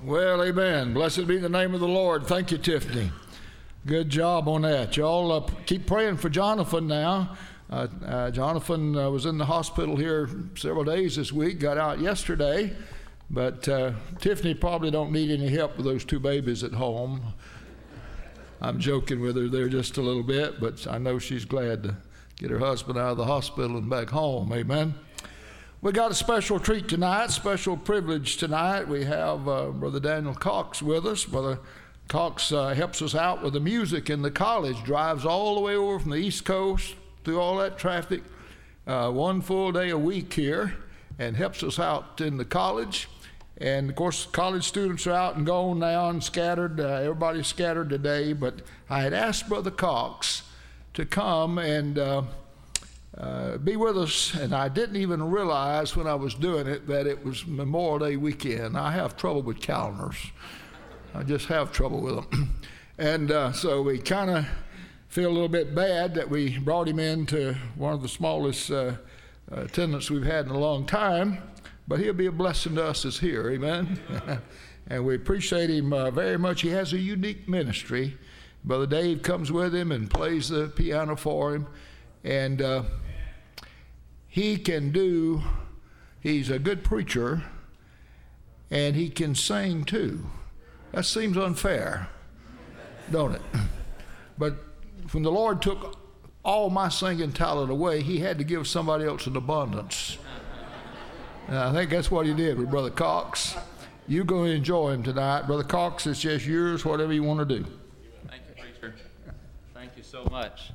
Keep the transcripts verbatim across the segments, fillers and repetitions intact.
Well, amen. Blessed be the name of the Lord. Thank you, Tiffany. Good job on that. Y'all uh, keep praying for Jonathan now. Uh, uh, Jonathan uh, was in the hospital here several days this week, got out yesterday, but uh, Tiffany probably don't need any help with those two babies at home. I'm joking with her there just a little bit, but I know she's glad to get her husband out of the hospital and back home. Amen. We got a special treat tonight, special privilege tonight. We have uh, Brother Daniel Cox with us. Brother Cox uh, helps us out with the music in the college, drives all the way over from the East Coast through all that traffic, uh, one full day a week here, and helps us out in the college. And of course, college students are out and gone now and scattered. Uh, everybody's scattered today, but I had asked Brother Cox to come and uh, Uh, be with us, and I didn't even realize when I was doing it that it was Memorial Day weekend. I have trouble with calendars. I just have trouble with them. And uh, so we kind of feel a little bit bad that we brought him into one of the smallest uh, uh, attendance we've had in a long time, but he'll be a blessing to us that's here, amen? And we appreciate him uh, very much. He has a unique ministry. Brother Dave comes with him and plays the piano for him, and uh, he can do, he's a good preacher, and he can sing too. That seems unfair, don't it? But when the Lord took all my singing talent away, he had to give somebody else an abundance. And I think that's what he did with Brother Cox. You're going to enjoy him tonight. Brother Cox, it's just yours, whatever you want to do. Thank you, preacher. Thank you so much.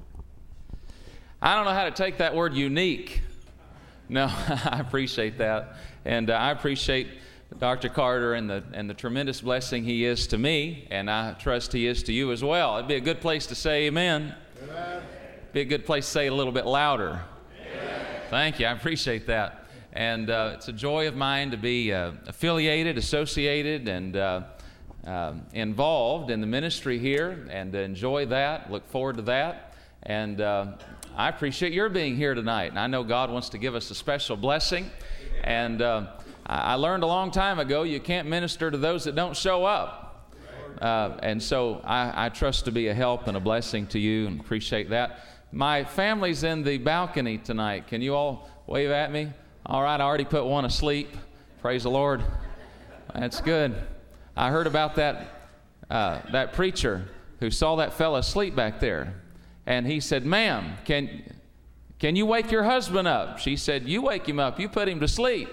I don't know how to take that word unique. No, I appreciate that. And uh, I appreciate Doctor Carter and the and the tremendous blessing he is to me, and I trust he is to you as well. It'd be a good place to say amen. Amen. Be a good place to say it a little bit louder. Amen. Thank you. I appreciate that. And uh, it's a joy of mine to be uh, affiliated, associated, and uh, uh, involved in the ministry here, and to enjoy that. Look forward to that. And uh, I appreciate your being here tonight. And I know God wants to give us a special blessing. And uh, I learned a long time ago you can't minister to those that don't show up. Uh, and so I, I trust to be a help and a blessing to you, and appreciate that. My family's in the balcony tonight. Can you all wave at me? All right, I already put one asleep. Praise the Lord. That's good. I heard about that, uh, that preacher who saw that fella asleep back there. And he said, ma'am, can, can you wake your husband up? She said, you wake him up. You put him to sleep.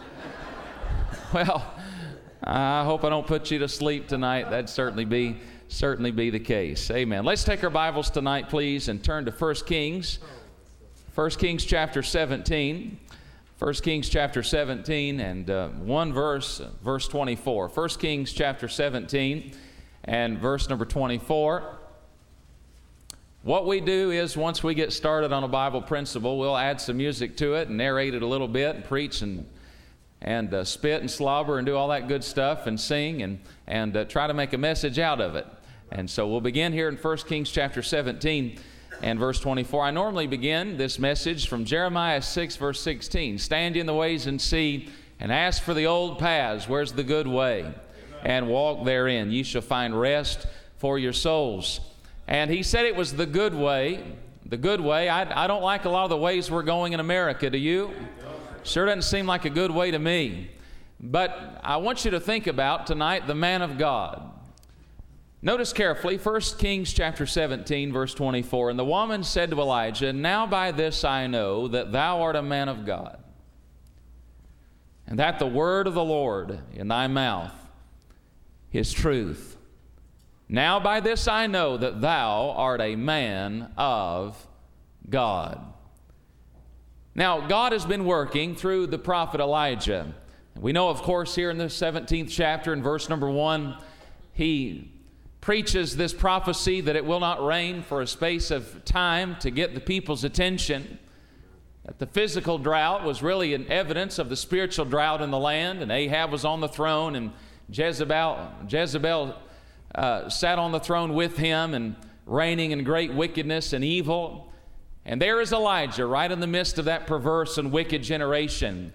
Well, I hope I don't put you to sleep tonight. That'd certainly be, certainly be the case. Amen. Let's take our Bibles tonight, please, and turn to First Kings. First Kings chapter seventeen. First Kings chapter seventeen, and uh, one verse, verse twenty-four. First Kings chapter seventeen and verse number twenty-four. What we do is, once we get started on a Bible principle, we'll add some music to it and narrate it a little bit and preach and and uh, spit and slobber and do all that good stuff and sing and, and uh, try to make a message out of it. And so we'll begin here in First Kings chapter seventeen and verse twenty-four. I normally begin this message from Jeremiah six, verse sixteen. Stand in the ways and see, and ask for the old paths. Where's the good way? And walk therein. Ye shall find rest for your souls. And he said it was the good way. The good way. I, I don't like a lot of the ways we're going in America. Do you? Sure doesn't seem like a good way to me. But I want you to think about tonight the man of God. Notice carefully, First Kings chapter seventeen, verse twenty-four. And the woman said to Elijah, now by this I know that thou art a man of God, and that the word of the Lord in thy mouth is truth. Now by this I know that thou art a man of God. Now, God has been working through the prophet Elijah. We know, of course, here in the seventeenth chapter, in verse number one, he preaches this prophecy that it will not rain for a space of time to get the people's attention. That the physical drought was really an evidence of the spiritual drought in the land, and Ahab was on the throne, and Jezebel, Jezebel uh, sat on the throne with him, and reigning in great wickedness and evil. And there is Elijah right in the midst of that perverse and wicked generation.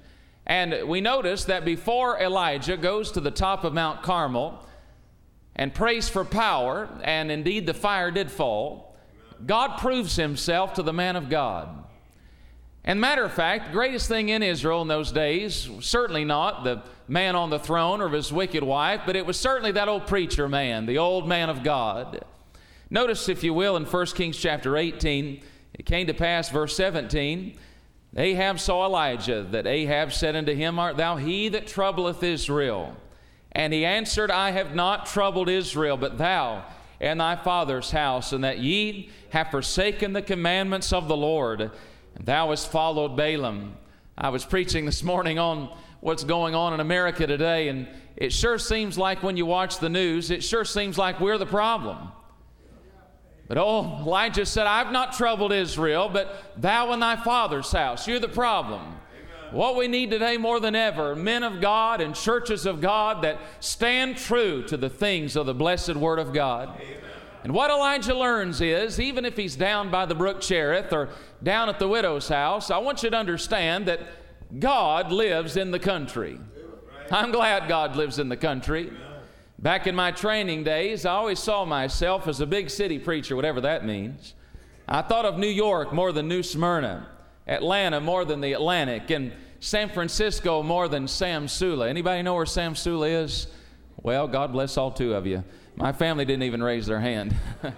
And we notice that before Elijah goes to the top of Mount Carmel and prays for power, and indeed the fire did fall, God proves himself to the man of God. And matter of fact, the greatest thing in Israel in those days, certainly not the man on the throne or his wicked wife, but it was certainly that old preacher man, the old man of God. Notice, if you will, in First Kings chapter eighteen, it came to pass, verse seventeen, Ahab saw Elijah, that Ahab said unto him, Art thou he that troubleth Israel? And he answered, I have not troubled Israel, but thou and thy father's house, and that ye have forsaken the commandments of the Lord, and thou hast followed Balaam. I was preaching this morning on what's going on in America today, and it sure seems like when you watch the news, it sure seems like we're the problem. But oh, Elijah said, I've not troubled Israel, but thou and thy father's house, you're the problem. Amen. What we need today more than ever, men of God and churches of God that stand true to the things of the blessed Word of God. Amen. And what Elijah learns is, even if he's down by the brook Cherith or down at the widow's house, I want you to understand that God lives in the country. I'm glad God lives in the country. Back in my training days, I always saw myself as a big city preacher, whatever that means. I thought of New York more than New Smyrna, Atlanta more than the Atlantic, and San Francisco more than Samsula. Anybody know where Samsula is? Well, God bless all two of you. My family didn't even raise their hand.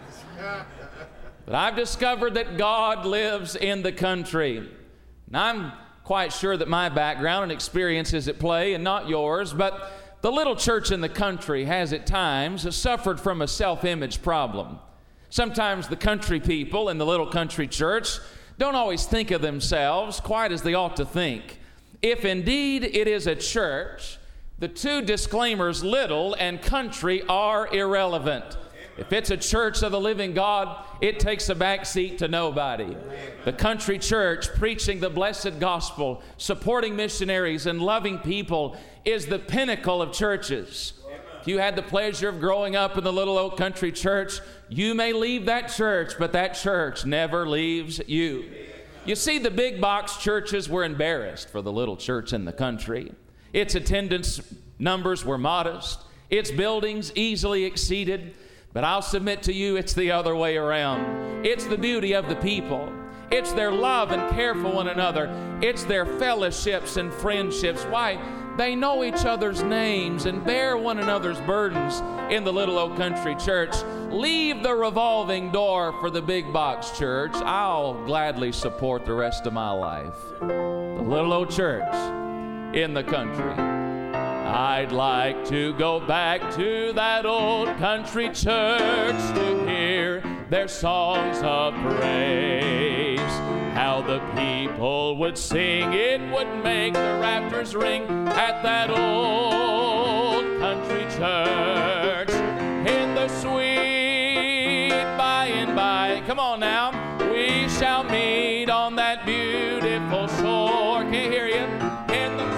But I've discovered that God lives in the country. And I'm quite sure that my background and experience is at play and not yours, but the little church in the country has at times suffered from a self-image problem. Sometimes the country people in the little country church don't always think of themselves quite as they ought to think. If indeed it is a church, the two disclaimers, little and country, are irrelevant. If it's a church of the living God, it takes a back seat to nobody. The country church preaching the blessed gospel, supporting missionaries and loving people is the pinnacle of churches. If you had the pleasure of growing up in the little old country church, you may leave that church, but that church never leaves you. You see, the big box churches were embarrassed for the little church in the country. Its attendance numbers were modest. Its buildings easily exceeded. But I'll submit to you, it's the other way around. It's the beauty of the people. It's their love and care for one another. It's their fellowships and friendships. Why? They know each other's names and bear one another's burdens in the little old country church. Leave the revolving door for the big box church. I'll gladly support the rest of my life. The little old church in the country. I'd like to go back to that old country church to hear their songs of praise. How the people would sing, it would make the rafters ring at that old country church. In the sweet by and by, come on now, we shall meet on that beautiful shore. Can't hear you. In the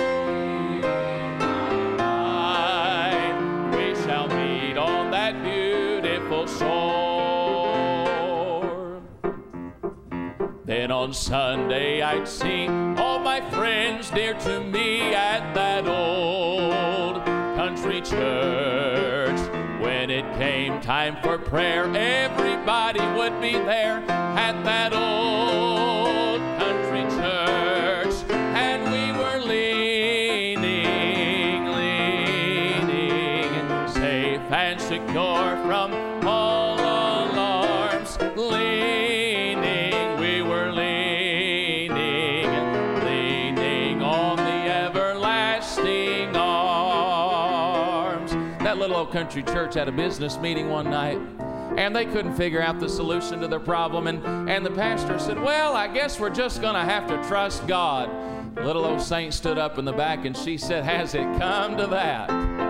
shore. Then on Sunday I'd see all my friends dear to me at that old country church. When it came time for prayer, everybody would be there at that old country church. And we were leaning, leaning, safe and secure from all alarms. Leaning, we were leaning, leaning on the everlasting arms. That little old country church had a business meeting one night, and they couldn't figure out the solution to their problem. And, and the pastor said, well, I guess we're just going to have to trust God. Little old saint stood up in the back, and she said, has it come to that?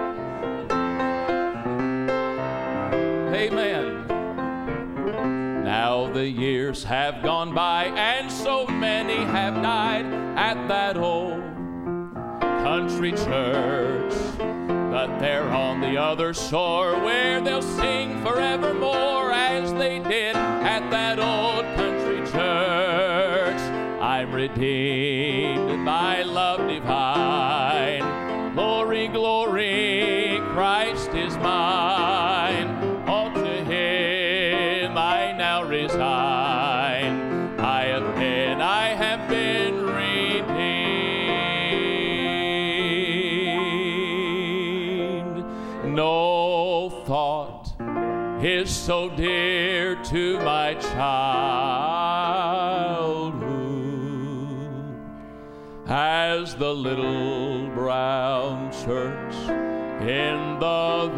Amen. Now the years have gone by, and so many have died at that old country church. But they're on the other shore where they'll sing forevermore as they did at that old country church. I I'm redeemed by love divine. Glory, glory, Christ is mine. All to Him I now resign. I have been, I have been redeemed. No thought is so dear to my childhood as the little brown church in the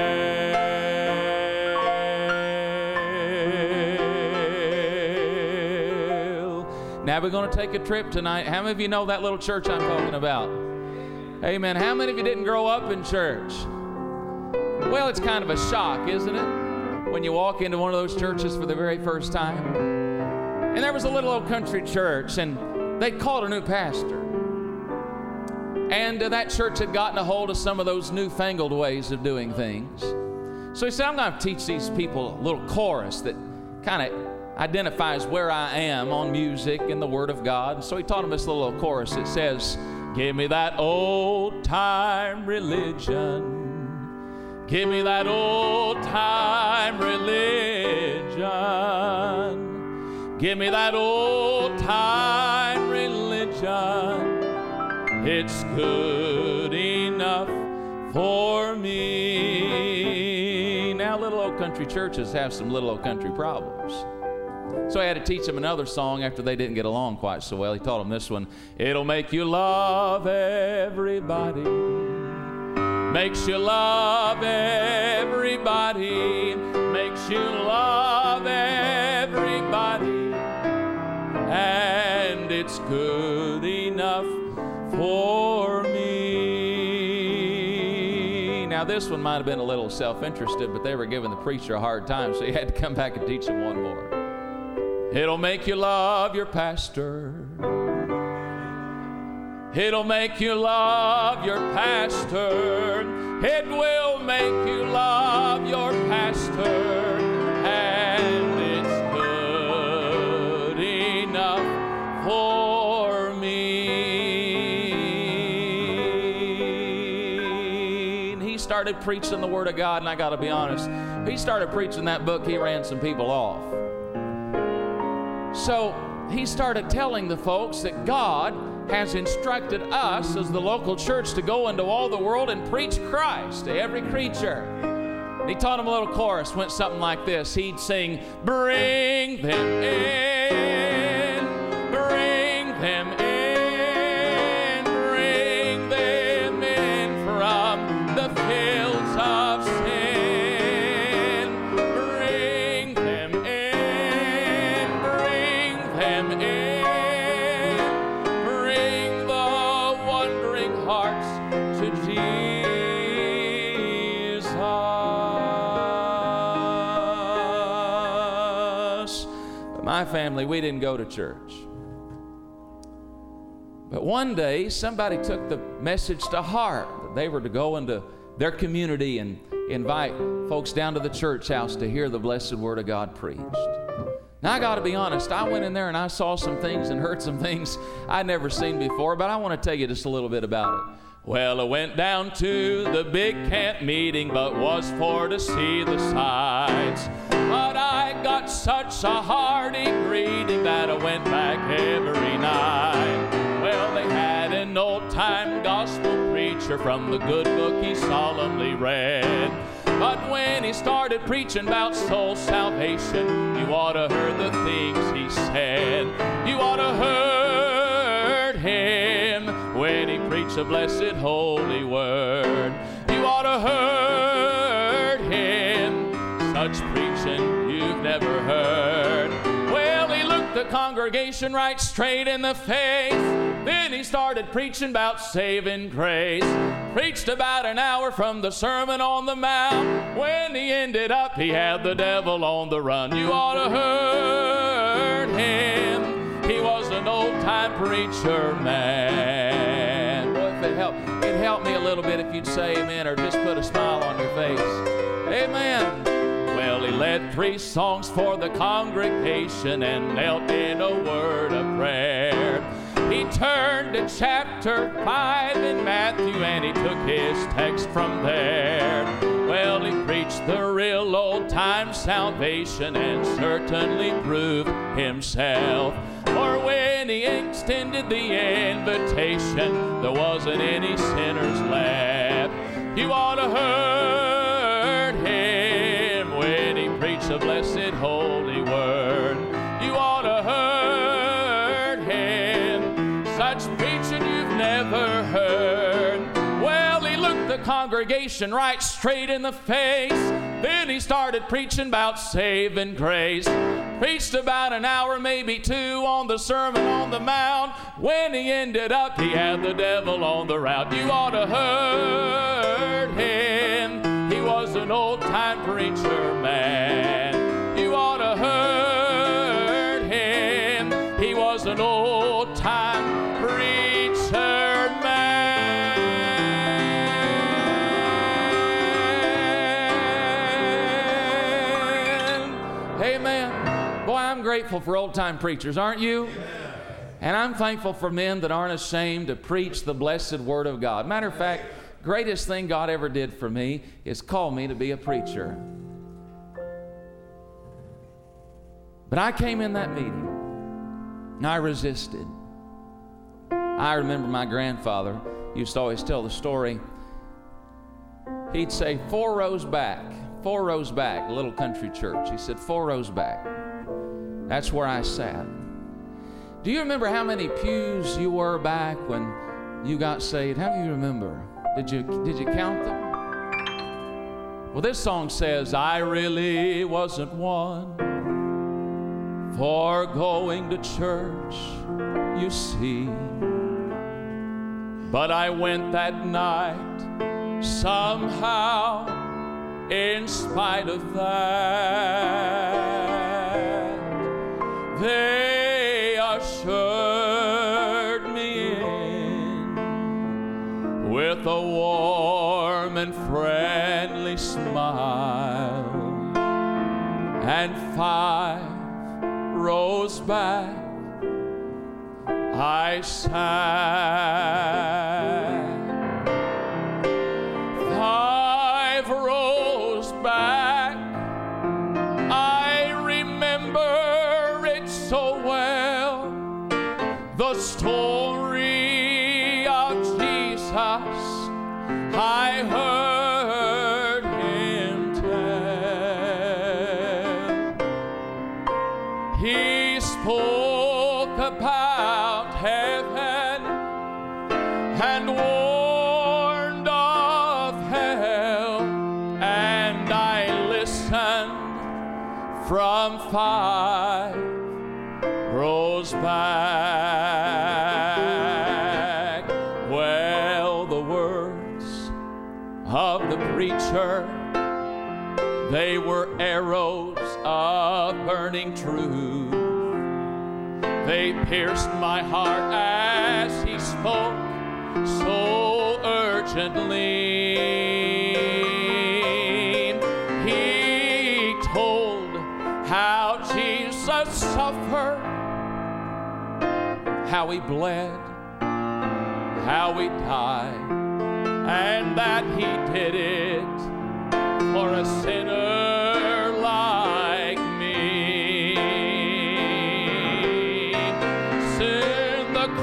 vale. Now we're going to take a trip tonight. How many of you know that little church I'm talking about? Amen. How many of you didn't grow up in church? Well, it's kind of a shock, isn't it, when you walk into one of those churches for the very first time? And there was a little old country church, and they called a new pastor. And uh, that church had gotten a hold of some of those newfangled ways of doing things. So he said, I'm going to teach these people a little chorus that kind of identifies where I am on music and the Word of God. And so he taught them this little chorus. It says, give me that old-time religion. Give me that old-time religion. Give me that old-time religion. It's good enough for me. Now, little old country churches have some little old country problems. So I had to teach them another song after they didn't get along quite so well. He taught them this one. It'll make you love everybody. Makes you love everybody. Makes you love everybody. And it's good enough for me. Now this one might have been a little self-interested, but they were giving the preacher a hard time, so he had to come back and teach him one more. It'll make you love your pastor. It'll make you love your pastor. It will make you love your pastor. And it's good enough for me. And he started preaching the Word of God, and I got to be honest, he started preaching that book, he ran some people off. So he started telling the folks that God has instructed us as the local church to go into all the world and preach Christ to every creature. And he taught them a little chorus, went something like this. He'd sing, bring them in, bring them in, bring them in from the fields of sin. Bring them in, bring them in. My family, we didn't go to church. But one day, somebody took the message to heart that they were to go into their community and invite folks down to the church house to hear the blessed Word of God preached. Now, I got to be honest, I went in there and I saw some things and heard some things I'd never seen before, but I want to tell you just a little bit about it. Well, I went down to the big camp meeting, but was for to see the sights. But I got such a hearty greeting that I went back every night. Well, they had an old-time gospel preacher from the good book he solemnly read. But when he started preaching about soul salvation, you ought to heard the things he said. You ought to heard him when he preached the blessed holy word. You ought to heard him, such preaching you've never heard. Well, he looked the congregation right straight in the face. Then he started preaching about saving grace. Preached about an hour from the Sermon on the Mount. When he ended up, he had the devil on the run. You ought to heard him. He was an old-time preacher man. Boy, if it helped, it'd help me a little bit if you'd say amen or just put a smile on your face. Amen. Well, he led three songs for the congregation and knelt in a word of prayer. He turned to chapter five in Matthew and he took his text from there. Well, he preached the real old-time salvation and certainly proved himself. For when he extended the invitation, there wasn't any sinners left. You ought to heard him when he preached the blessed holy word. You ought to heard him, such preaching you've never heard. Well, he looked the congregation right straight in the face. Then he started preaching about saving grace. Preached about an hour, maybe two, on the Sermon on the Mount. When he ended up, he had the devil on the route. You ought to heard him. He was an old-time preacher man. You ought to heard him. He was an old-time preacher man. Amen. Boy, I'm grateful for old-time preachers, aren't you? And I'm thankful for men that aren't ashamed to preach the blessed Word of God. Matter of fact, greatest thing God ever did for me is call me to be a preacher. But I came in that meeting, and I resisted. I remember my grandfather used to always tell the story. He'd say, four rows back, four rows back, a little country church. He said, four rows back. That's where I sat. Do you remember how many pews you were back when you got saved? How do you remember? Did you, did you count them? Well, this song says, I really wasn't one for going to church, you see. But I went that night somehow in spite of that. They ushered me in with a warm and friendly smile, and five rows back I sat. Five rows back, I remember it so well, the story of Jesus I heard him tell. He spoke about heaven and warned of hell, and I listened from five rows back. Well, the words of the preacher, they were arrows of burning truth. They pierced my heart as he spoke so urgently. He told how Jesus suffered, how he bled, how he died, and that he did it for a sinner like me. Soon the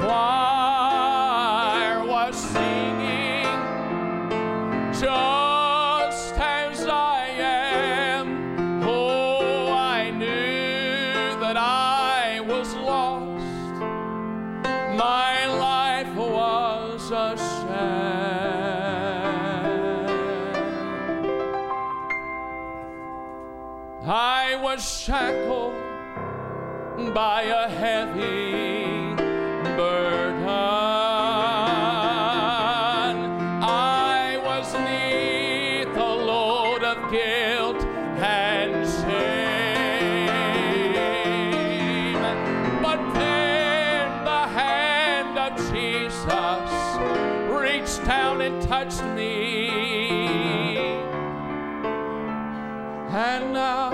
choir was singing, just as I am. Oh, I knew that I was lost. My life was a sham. I was shackled by a heavy burden. I was neath a load of guilt and shame. But then the hand of Jesus reached down and touched me, And now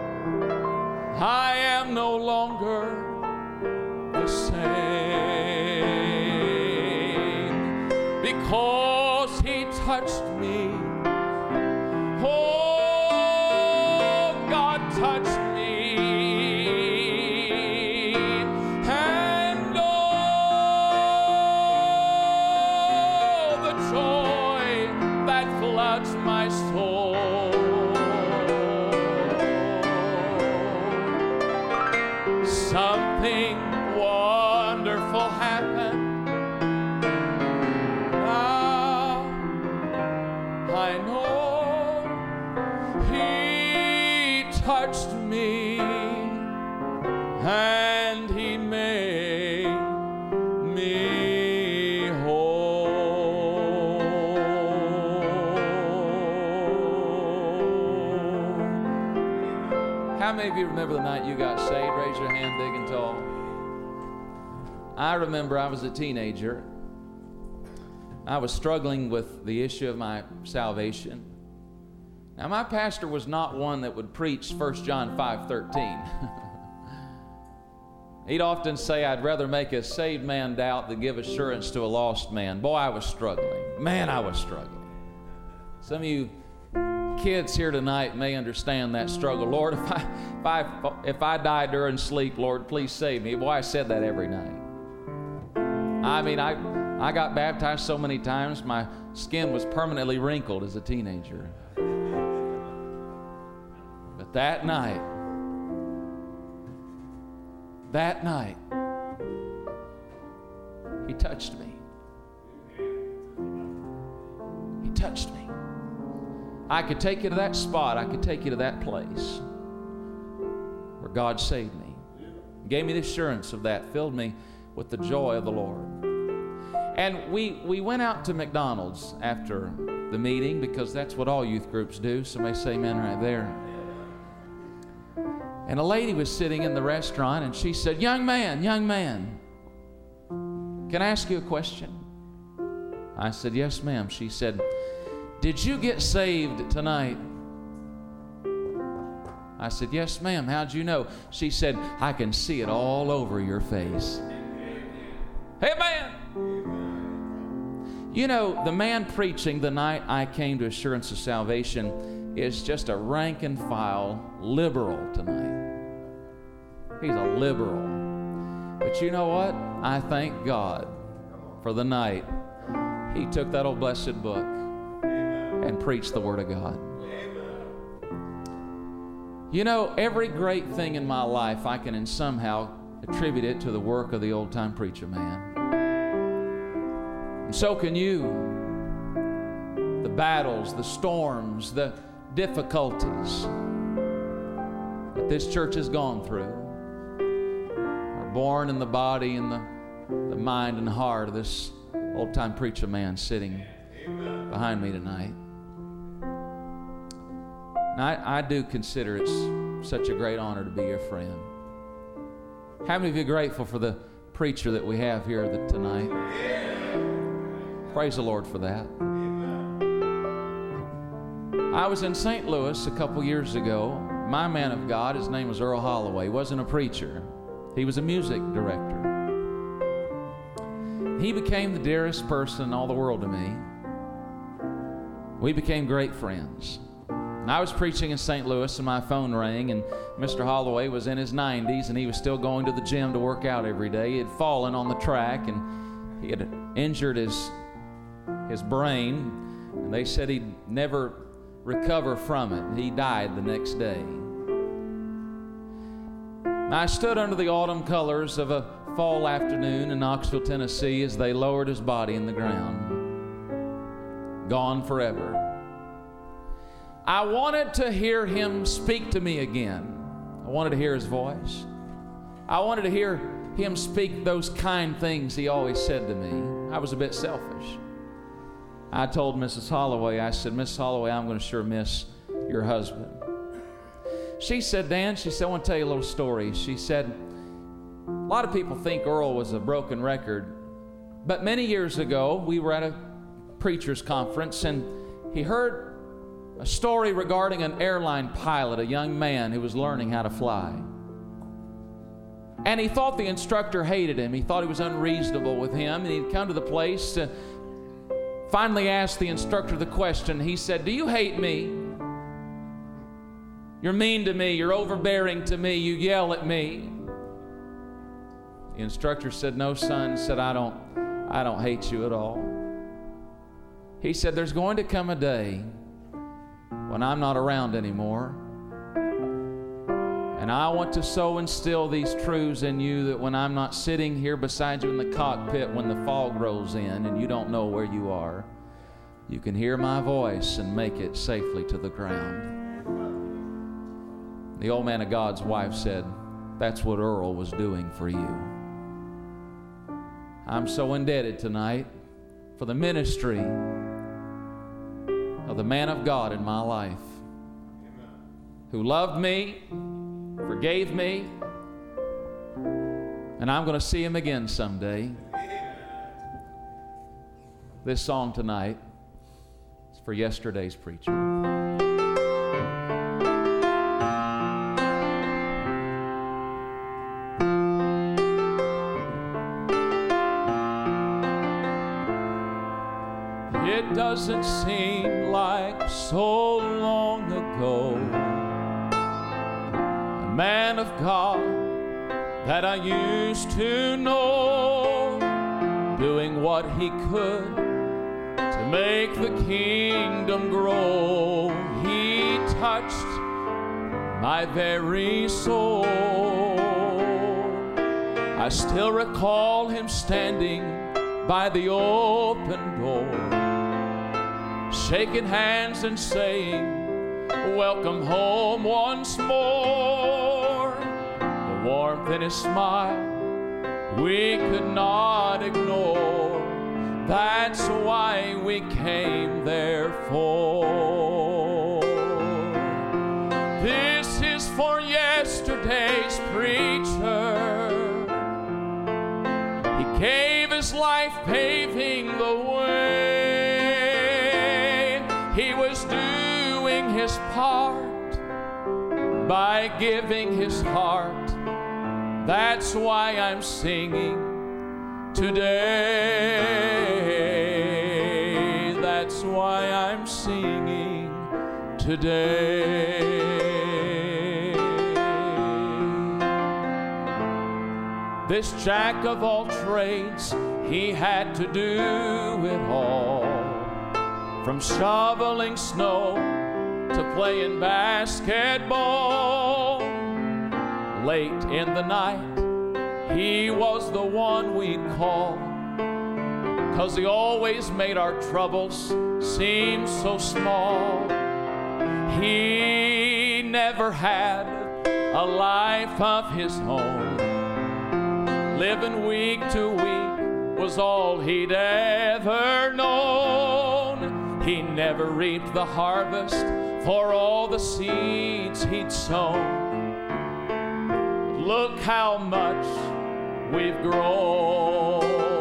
I am no longer the same, because He touched me. Oh, God touched me. And oh, the joy that floods my soul. Something wonderful happened. Now I know He touched me and He made me whole. How many of you remember the night you got saved? Raise your hand big and tall. I remember I was a teenager. I was struggling with the issue of my salvation. Now, my pastor was not one that would preach First John five thirteen. He'd often say, I'd rather make a saved man doubt than give assurance to a lost man. Boy, I was struggling. Man, I was struggling. Some of you kids here tonight may understand that struggle. Lord, if I, if I, if I die during sleep, Lord, please save me. Boy, I said that every night. I mean, I, I got baptized so many times, my skin was permanently wrinkled as a teenager. But that night, that night, He touched me. He touched me. I could take you to that spot. I could take you to that place where God saved me. He gave me the assurance of that, filled me with the joy of the Lord. And we, we went out to McDonald's after the meeting, because that's what all youth groups do. Somebody say amen right there. And a lady was sitting in the restaurant, and she said, young man, young man, can I ask you a question? I said, yes, ma'am. She said, did you get saved tonight? I said, yes, ma'am. How'd you know? She said, I can see it all over your face. Hey, man. You know, the man preaching the night I came to Assurance of Salvation is just a rank and file liberal tonight. He's a liberal. But you know what? I thank God for the night He took that old blessed book and preached the Word of God. You know, every great thing in my life, I can in somehow attribute it to the work of the old-time preacher man. And so can you. The battles, the storms, the difficulties that this church has gone through are born in the body and the, the mind and heart of this old-time preacher man sitting behind me tonight. And I, I do consider it such a great honor to be your friend. How many of you are grateful for the preacher that we have here tonight? Praise the Lord for that. I was in Saint Louis a couple years ago. My man of God, his name was Earl Holloway, wasn't a preacher. He was a music director. He became the dearest person in all the world to me. We became great friends. And I was preaching in Saint Louis, and my phone rang, and Mister Holloway was in his nineties, and he was still going to the gym to work out every day. He had fallen on the track, and he had injured his, his brain, and they said he'd never recover from it. He died the next day. And I stood under the autumn colors of a fall afternoon in Knoxville, Tennessee, as they lowered his body in the ground. Gone forever. I wanted to hear him speak to me again. I wanted to hear his voice. I wanted to hear him speak those kind things he always said to me. I was a bit selfish. I told Missus Holloway, I said, Missus Holloway, I'm going to sure miss your husband. She said, Dan, she said, I want to tell you a little story. She said, a lot of people think Earl was a broken record, but many years ago, we were at a preacher's conference, and he heard A story regarding an airline pilot, a young man who was learning how to fly. And he thought the instructor hated him. He thought he was unreasonable with him. And he'd come to the place to finally ask the instructor the question. He said, "Do you hate me? You're mean to me. You're overbearing to me. You yell at me." The instructor said, "No, son." He said, I don't, I don't hate you at all. He said, "There's going to come a day when I'm not around anymore. And I want to so instill these truths in you that when I'm not sitting here beside you in the cockpit when the fog rolls in and you don't know where you are, you can hear my voice and make it safely to the ground." The old man of God's wife said, "That's what Earl was doing for you." I'm so indebted tonight for the ministry of the man of God in my life, who loved me, forgave me, and I'm going to see him again someday. This song tonight is for yesterday's preacher. It doesn't seem like so long ago, a man of God that I used to know, doing what he could to make the kingdom grow. He touched my very soul. I still recall him standing by the open door, shaking hands and saying, "Welcome home once more." The warmth in his smile we could not ignore. That's why we came there for. This is for yesterday's preacher. He gave his life paving the way. He was doing his part by giving his heart. That's why I'm singing today. That's why I'm singing today. This jack of all trades, he had to do it all. From shoveling snow to playing basketball. Late in the night, he was the one we'd call, 'cause he always made our troubles seem so small. He never had a life of his own. Living week to week was all he'd ever known. He never reaped the harvest for all the seeds he'd sown. Look how much we've grown.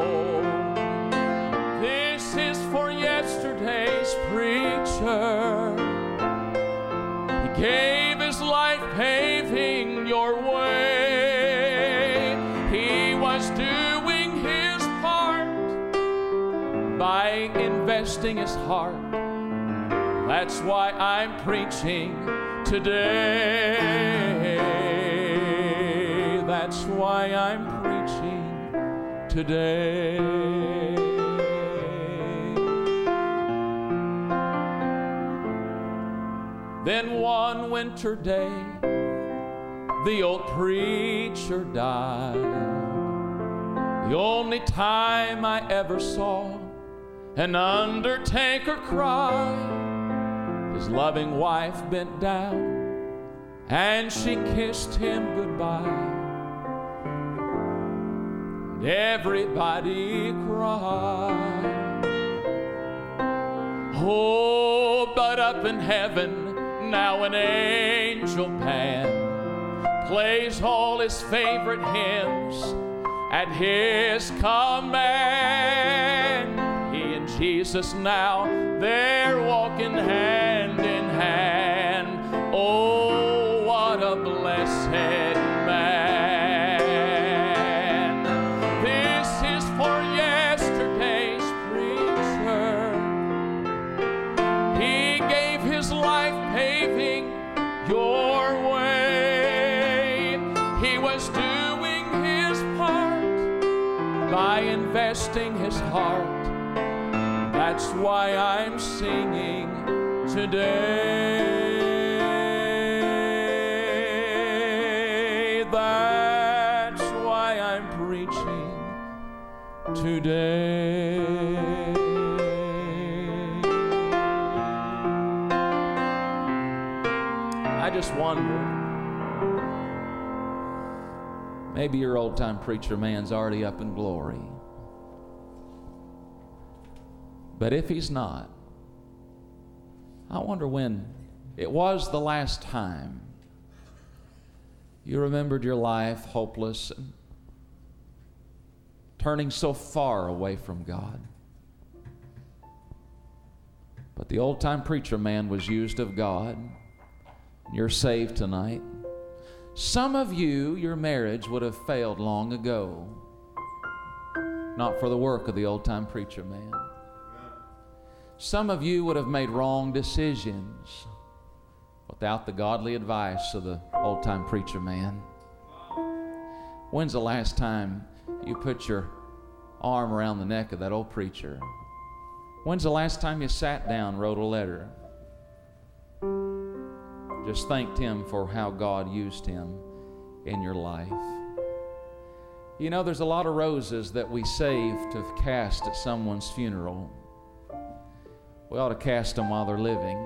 This is for yesterday's preacher. He gave his life paving your way. He was doing his part by investing his heart. That's why I'm preaching today. That's why I'm preaching today. Then one winter day, the old preacher died. The only time I ever saw an undertaker cry. His loving wife bent down and she kissed him goodbye. Everybody cried. Oh, but up in heaven now an angel band plays all his favorite hymns at his command. He and Jesus now, they're walking hand in your way. He was doing his part by investing his heart. That's why I'm singing today. That's why I'm preaching today. I just wonder, maybe your old-time preacher man's already up in glory. But if he's not, I wonder when it was the last time you remembered your life hopeless and turning so far away from God. But the old-time preacher man was used of God. You're saved tonight. Some of you, your marriage would have failed long ago, not for the work of the old-time preacher man. Some of you would have made wrong decisions without the godly advice of the old-time preacher man. When's the last time you put your arm around the neck of that old preacher? When's the last time you sat down, wrote a letter, just thanked him for how God used him in your life? You know, there's a lot of roses that we save to cast at someone's funeral. We ought to cast them while they're living.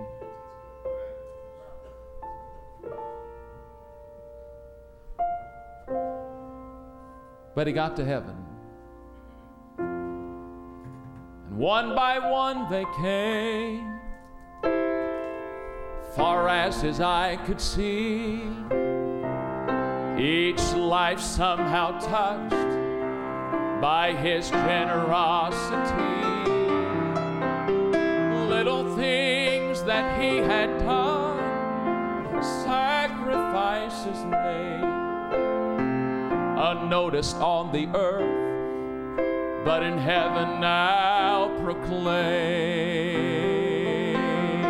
But he got to heaven. And one by one they came, far as his eye could see. Each life somehow touched by his generosity. Little things that he had done, sacrifices made, unnoticed on the earth, but in heaven now proclaim.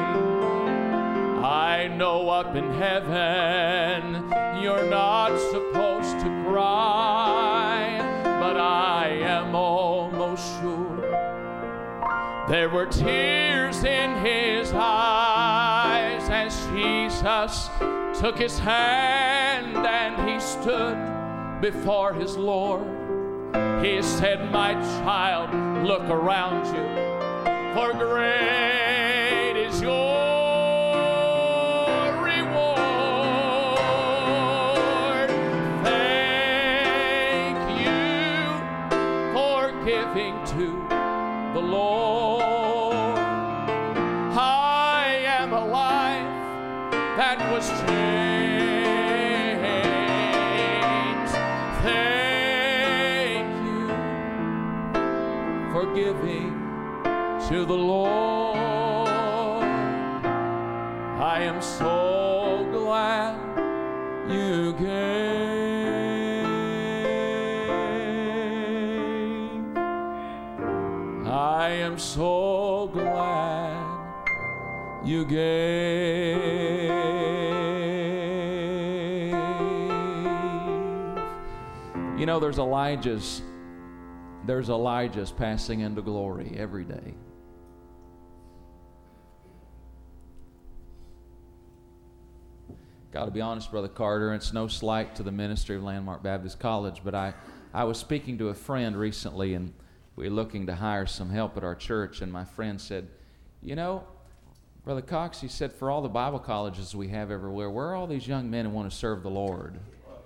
I know up in heaven you're not supposed to cry, but I am almost sure there were tears in his eyes as Jesus took his hand and he stood before his Lord. He said, my child, look around you, for great is your reward. Thank you for giving to the Lord. I am a life that was changed. Thank you for giving to the Lord. I am so glad you gave. I am so glad you gave. You know, there's Elijah's, there's Elijah's passing into glory every day. Got to be honest, Brother Carter, it's no slight to the ministry of Landmark Baptist College, but I, I was speaking to a friend recently, and we were looking to hire some help at our church, and my friend said, you know, Brother Cox, he said, for all the Bible colleges we have everywhere, where are all these young men who want to serve the Lord?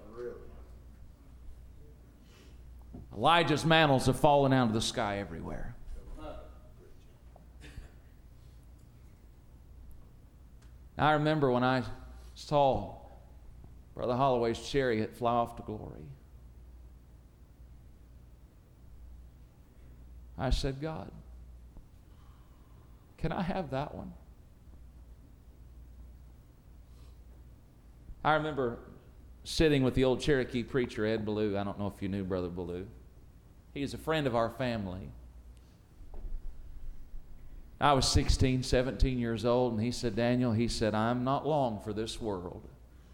Elijah's mantles have fallen out of the sky everywhere. I remember when I saw Brother Holloway's chariot fly off to glory. I said, God, can I have that one? I remember sitting with the old Cherokee preacher, Ed Ballou. I don't know if you knew Brother Ballou. He's a friend of our family. I was sixteen, seventeen years old, and he said, Daniel, he said, I'm not long for this world.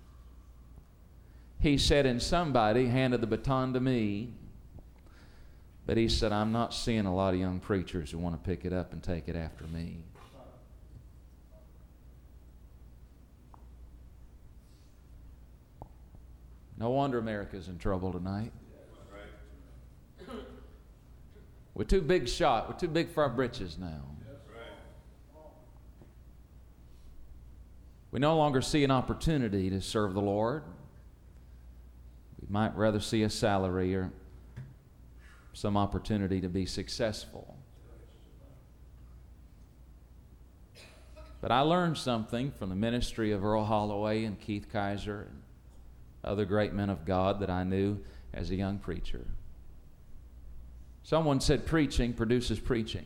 He said, and somebody handed the baton to me, but he said, I'm not seeing a lot of young preachers who want to pick it up and take it after me. No wonder America's in trouble tonight. We're too big shot. We're too big for our britches now. We no longer see an opportunity to serve the Lord. We might rather see a salary or some opportunity to be successful. But I learned something from the ministry of Earl Holloway and Keith Kaiser and other great men of God that I knew as a young preacher. Someone said preaching produces preaching.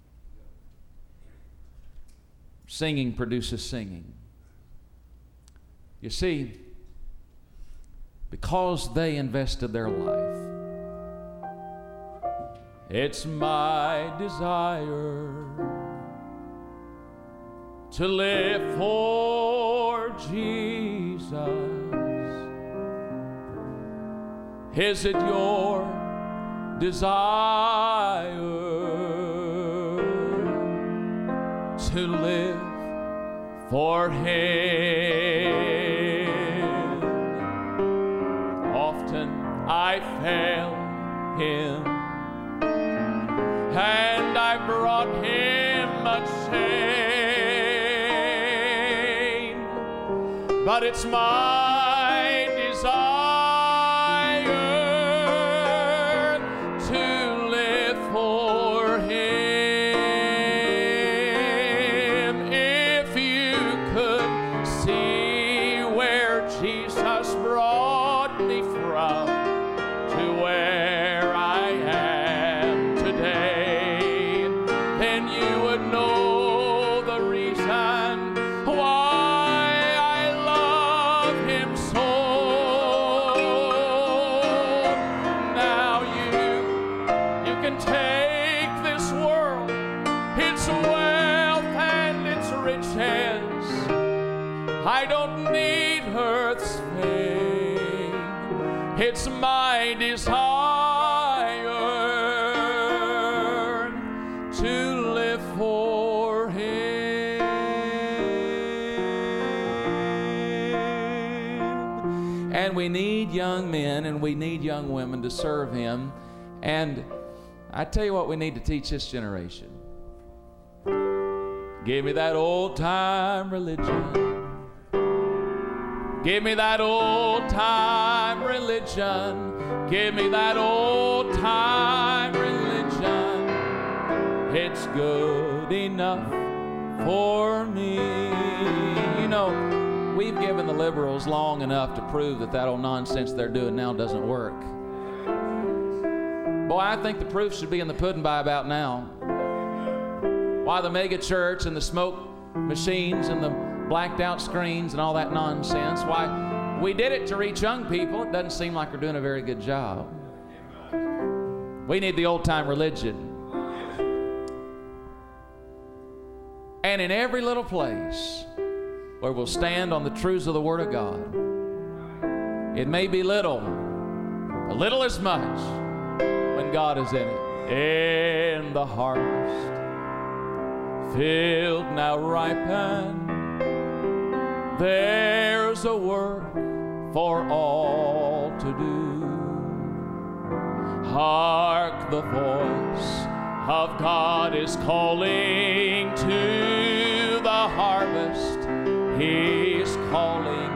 Singing produces singing. You see, because they invested their life, it's my desire to live for Jesus. Is it your desire to live for Him? Often I fail Him, and I brought Him much shame, but it's my desire it's my desire to live for Him. And we need young men and we need young women to serve Him. And I tell you what we need to teach this generation. Give me that old-time religion. Give me that old-time religion. Give me that old-time religion. It's good enough for me. You know, we've given the liberals long enough to prove that that old nonsense they're doing now doesn't work. Boy, I think the proof should be in the pudding by about now. Why the mega church and the smoke machines and the blacked out screens and all that nonsense. Why, we did it to reach young people. It doesn't seem like we're doing a very good job. We need the old-time religion. And in every little place where we'll stand on the truths of the Word of God, it may be little, but little is much when God is in it. In the harvest, field now ripen, there's a work for all to do. Hark, the voice of God is calling to the harvest. He's calling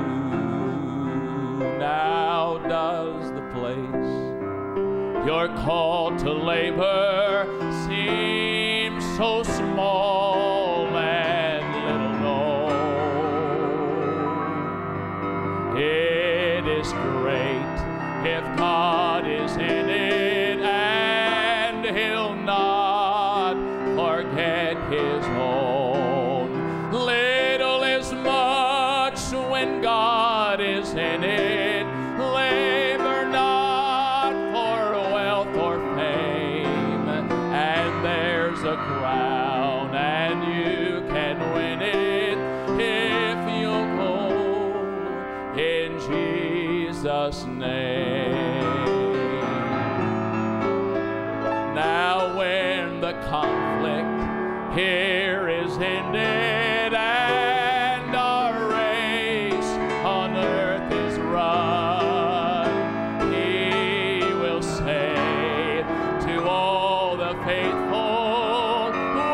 you. Now does the place you're called to labor seem so small and little known? It is great if God is in it, and He'll not forget His own. Little is much when God is in it. Labor not for wealth or fame, and there's a crown Jesus' name. Now when the conflict here is ended and our race on earth is run, He will say to all the faithful,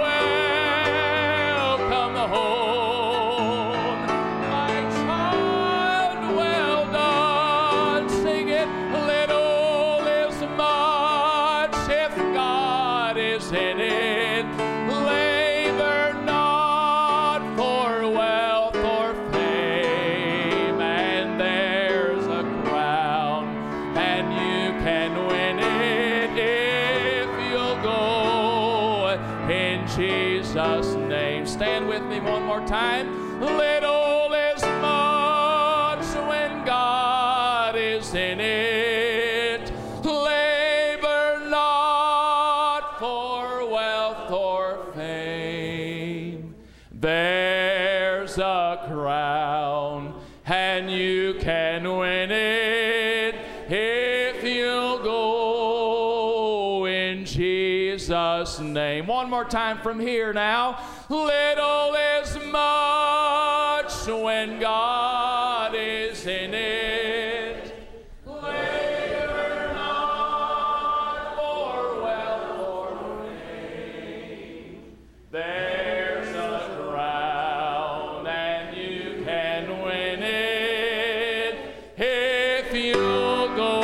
welcome home. My child, well done. Sing it, little is much if God is in it. Labor not for wealth or fame, and there's a crown, and you can win it if you'll go in Jesus' name. Stand with me one more time. Little is much when God is in it. Labor not for wealth or fame. There's a crown, and you can win it if you'll go in Jesus' name. One more time from here now. Little is much when God is in it. Labor not for wealth or fame. There's a crown, and you can win it if you'll go.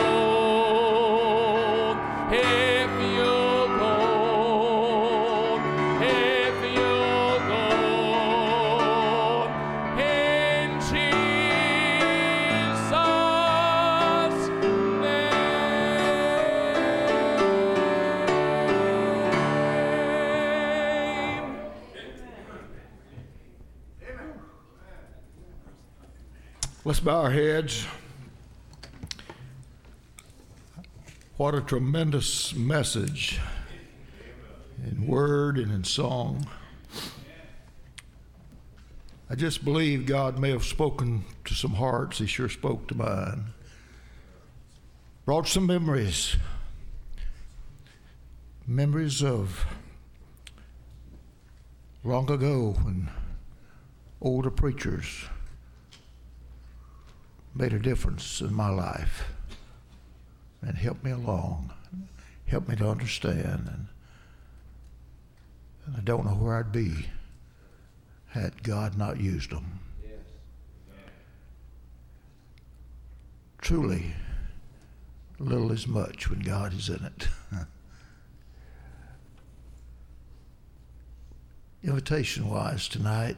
If you'll go. If you'll go in Jesus' name. Let's bow our heads. What a tremendous message in word and in song. I just believe God may have spoken to some hearts. He sure spoke to mine. Brought some memories. Memories of long ago when older preachers made a difference in my life and helped me along, helped me to understand. And, and I don't know where I'd be had God not used them. Yes. Truly, little is much when God is in it. Invitation-wise tonight,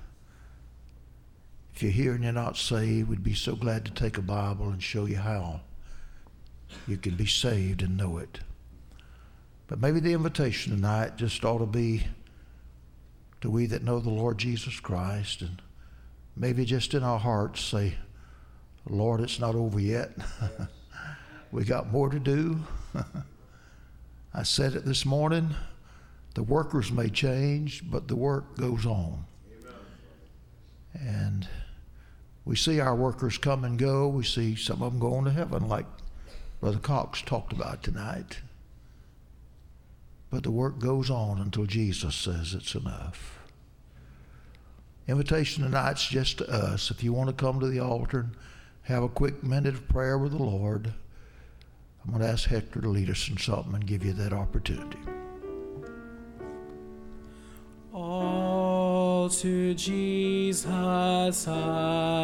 if you're here and you're not saved, we'd be so glad to take a Bible and show you how you can be saved and know it. But maybe the invitation tonight just ought to be to we that know the Lord Jesus Christ, and maybe just in our hearts say, Lord, it's not over yet. We got more to do. I said it this morning, the workers may change, but the work goes on. And we see our workers come and go. We see some of them going to heaven, like Brother Cox talked about tonight. But the work goes on until Jesus says it's enough. Invitation tonight's just to us. If you want to come to the altar and have a quick minute of prayer with the Lord, I'm going to ask Hector to lead us in something and give you that opportunity. All to Jesus I